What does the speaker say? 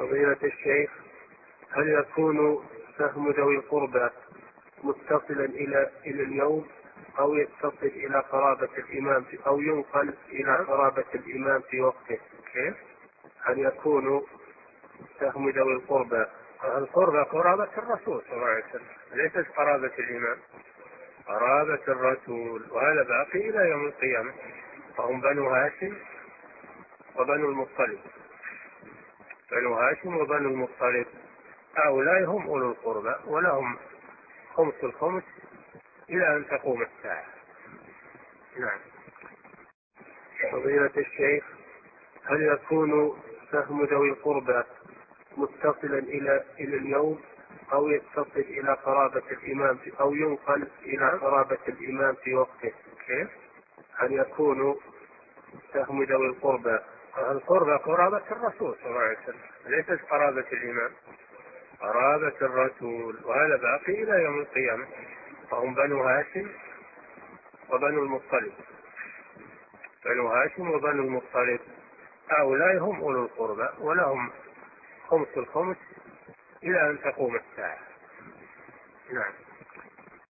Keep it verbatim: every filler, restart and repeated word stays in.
فضيلة الشيخ، هل يكون سهم ذوي القربى متصلا إلى إلى اليوم أو يتصل إلى قرابة الإمام أو ينقل إلى قرابة الإمام في وقته؟ كيف؟ هل يكون سهم ذوي القربى؟ القربى قرابة الرسول صلى الله عليه وسلم، ليست قرابة الإمام، قرابة الرسول، وهذا باقي إلى يوم القيامة، فهم بنو هاشم وبنو المطلب، بنو هاشم وبنو المطلب، هؤلاء هم أولو القربى ولهم خمس الخمس إلى أن تقوم الساعة. نعم. فضيلة الشيخ، هل يكون سهم ذوي القربى متصلا إلى إلى اليوم أو يتصل إلى قرابة الإمام أو ينقل إلى قرابة الإمام في وقته؟ كيف؟ هل يكون سهم ذوي القربى؟ القربى قرابة الرسول صلى الله عليه وسلم، ليست قرابة الإمام، قرابة الرسول، وهذا باقي إلى يوم القيامة، فهم بنو هاشم وبنو المطلب، بنو هاشم وبنو المطلب، هؤلاء هم أولو القربى ولهم خمس الخمس إلى أن تقوم الساعة. نعم.